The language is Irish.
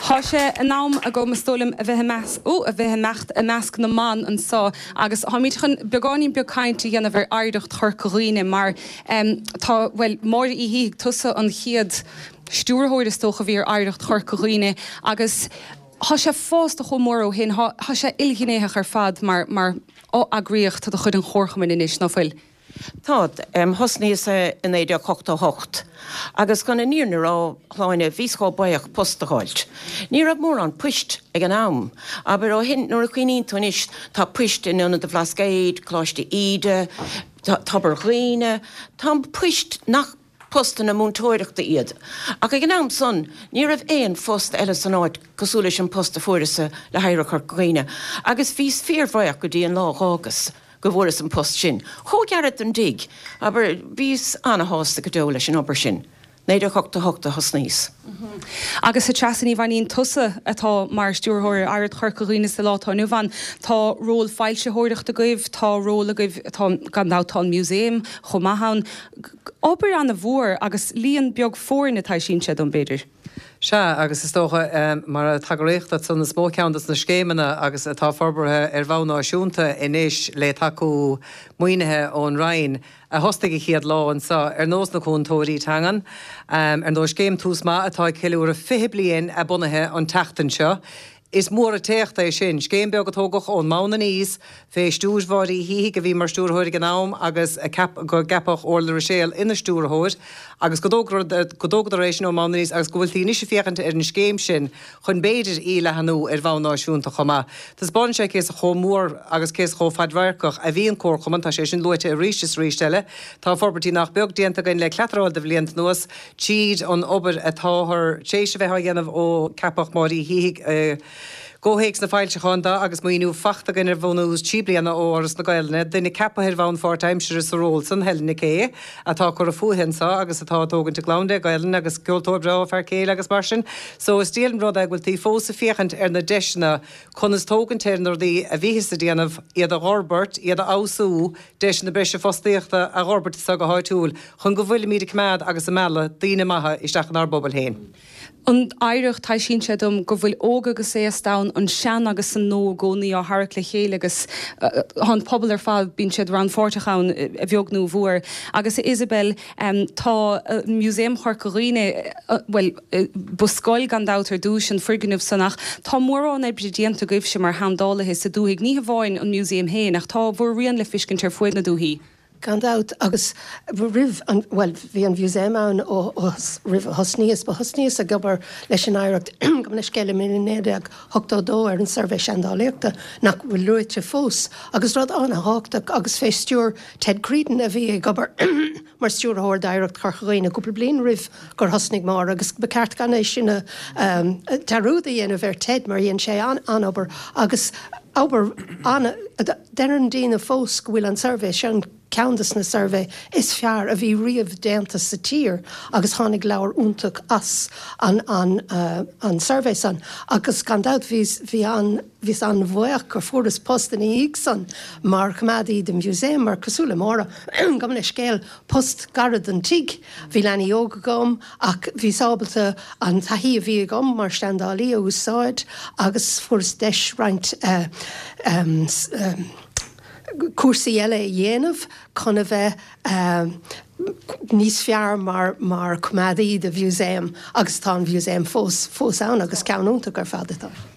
Tá sé an nám a go mastólim a bheit mecht a measc na man an sá agus há míid chun beáín beáinte dhéanana bhar airecht churcaghine mar tá bhfuil mór í hí tusa an chiad stúrthóir is tócha bhír airecht churcaghine agus Tá sé fásta go mór ó hin tá sé ilginnéthe ar fad mar ó agríocht tá chud an chorchamin inis nófuil. Tá hosníos in éidir 88 agus gan níornar á chláine bhísá baoach postaáilt. Ní rah mór an puist ag an am, aber ó hin nuair a chuoín tunis tá puist in de Blascéid, Chláiste Ide, Tabarghine, tá puist nach post na múntóireachta iad. Ach ag an am son, ní rah éon fost eile san áid cosúla an posta fuirisa le haire chuircaghine, agus bhís fearmhaach go dtí an lá águs. Go bhfuir an post sin. Chó gearad an dig, aber bhís anna hásta go dó leis an obair sin. Néidir 88 hosníos. Agus sa trasan í bhaíon tusa atá mar stúrthóir airad churcaghine sa látá nu bhain tá ról fáilte thóireachta goibh, tá róla goibh gandátá muséim, chomahan. Obair anna bhór agus líon beag fórin atá sin sé don beidir. Se agus is tócha mar a tagarécht dat san na smóceantas na scéimena agus atá forbarthe bhnáisiúnta inis le taú muoinethe ón Rhein a hostaigh chiad lá an sa nós na chuntóirí tangan nó scéim tús má atá ceúra 5 bliain a bunathe an teachtain seo. Is mór a teachta é sin, scéim beag atógach ón mána níos fé stúrmhaí hí go bhí mar stúrthóir gan nám agus go gapach orla rééil ina stúrthóir, agus godóéis ó mána níos agus gohfuil tíní sé fiachanta ar an scéim sin chun béidir í le hanú ar bhnáisiúnta chumá. Tás bon sé cés a chomór agus cés cho fadhharcach a bhíon cór chumanta sé sin luite a ríis rístelle, Tá forbartí nach beag déanta gain le cleatáil de bbliant nuas, tíd an obair atáthir tééis bheith dhéanamh ó capach marí hí Góhéics na fáilte chunda agus muoinú fachta gan bhúnús tíblianna óras na gailne, duine capahir bhán fórtaimseir sa ról san helna cé, atá chu a fuhinsa agus atá tógann glánde gailne agus gúiltóbra fear céile agus mar sin. So is díalan rud ag bhfuil tí fósa fiachant ar na deisna chun is tógann téirnarí a bhíhis a déanamh iad a Robert, iad a ású deis na breise fostíochta a Robert sa go háitúil, chun go bhfuil míad cmead agus a meala daoine maithe isteach an arbobal héin. An aireach tá sin sé dom go bhfuil óga agus é stán an sean agus san nó gcónaí á Harach le chéile agus an pobl ar fáil bín siad ran fórtachain a bheognú bhuair. Agus Isabel tá muséim churcaghine buscáil gandátar dúis an friganmh sanach, tá mórrán ebredíanta goibh sem mar handálathe sa dúigh ní bháin an muséim héin ach tá bhór rion le fiscin tar fuid na dúhíí. Gandát agus rih bhí an bhúséim ann ó rih hosníos, ba hosníos a gobar leis an aireacht go na scéile millinéideag 82 ar an survéis andáléachta nach bhfuil luite fós, agus rud anna háach agus fé stúr Ted Creedon a bhí gobar mar stúrthóir d'aireacht churcaghine cúpla bliain rih gur hosnig mar agus beceart gan é sinna tarúda dhéanamh ar Ted mar dhéon sé an obair agus obair anna dean dína fós go bhfuil an survéis an Countess na survey is fear a bhí riamh déanta sa tír agus tháinig leabhar úntaach as an survey san agus gandát bhí an bhuaach gur furas post in íag san mar chumadaí de muséim mar cosúla móra go na scéal post garad an tiig bhí lena yoga gom ach bhí sábalta an taí a bhí gom mar standálí a úsáid agus furas deis roint cuasaí eile dhéanamh chun a bheith níos fear mar cumadaí de bhúséim agus tá bhúséim fós ann agus ceanúnta gur fadatá.